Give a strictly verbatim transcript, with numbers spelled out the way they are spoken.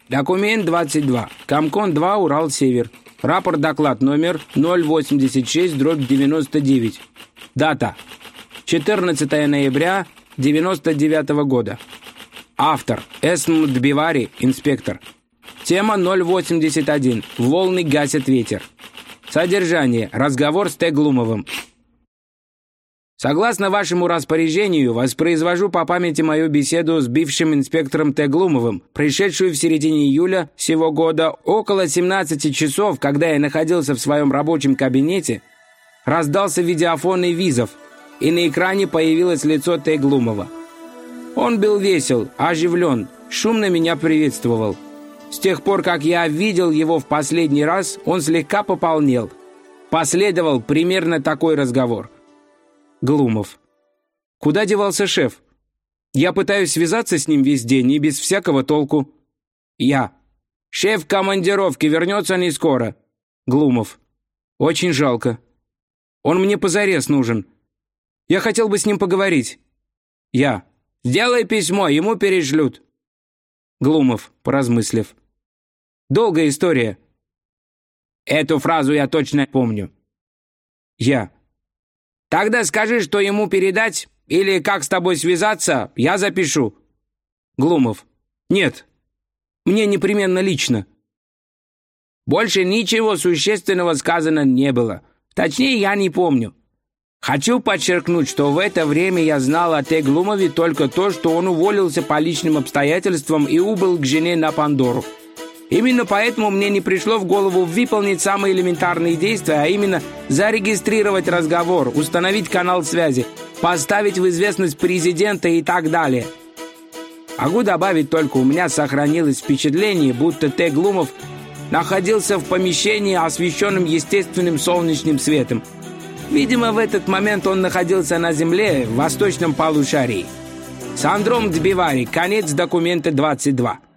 Документ двадцать два. Комкон два, Урал-Север. Рапорт-доклад номер ноль восемьдесят шесть дробь девяносто девять. Дата. четырнадцатое ноября девяносто девятого года. Автор. Эсм Дбивари, инспектор. Тема ноль восемьдесят один. Волны гасят ветер. Содержание. Разговор с Т. Глумовым. Согласно вашему распоряжению, воспроизвожу по памяти мою беседу с бывшим инспектором Т. Глумовым, происшедшую в середине июля сего года, около семнадцати часов, когда я находился в своем рабочем кабинете, раздался видеофонный визов, и на экране появилось лицо Т. Глумова. Он был весел, оживлен, шумно меня приветствовал. С тех пор, как я видел его в последний раз, он слегка пополнел. Последовал примерно такой разговор. Глумов. Куда девался шеф? Я пытаюсь связаться с ним весь день и без всякого толку. Я. Шеф в командировке, вернется не скоро. Глумов. Очень жалко. Он мне позарез нужен. Я хотел бы с ним поговорить. Я. Сделай письмо, ему перешлют. Глумов, поразмыслив. Долгая история. Эту фразу я точно помню. Я. Тогда скажи, что ему передать, или как с тобой связаться, я запишу. Глумов. Нет, мне непременно лично. Больше ничего существенного сказано не было. Точнее, я не помню. Хочу подчеркнуть, что в это время я знал о Т. Глумове только то, что он уволился по личным обстоятельствам и убыл к жене на Пандору. Именно поэтому мне не пришло в голову выполнить самые элементарные действия, а именно зарегистрировать разговор, установить канал связи, поставить в известность президента и так далее. Могу добавить только, у меня сохранилось впечатление, будто Т. Глумов находился в помещении, освещенном естественным солнечным светом. Видимо, в этот момент он находился на земле в восточном полушарии. Сандром Дбивари, конец документа двадцать два.